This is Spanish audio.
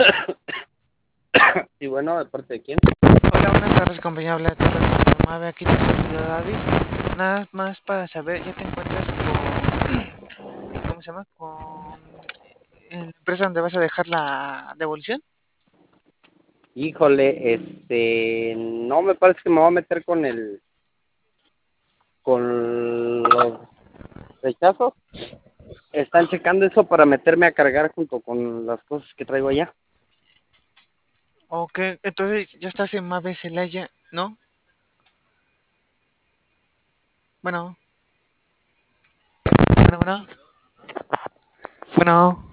Y bueno, ¿de parte de quién? Hola, buenas tardes, compañero. Habla de Mave, aquí te saludo David. Nada más para saber, ¿ya te encuentras ¿cómo se llama? Con en la empresa donde vas a dejar la devolución. Híjole, no me parece que me voy a meter con los rechazos. Están checando eso para meterme a cargar junto con las cosas que traigo allá. Ok, entonces ya estás en Mave Celaya, ¿no? Bueno, bueno, bueno. Bueno.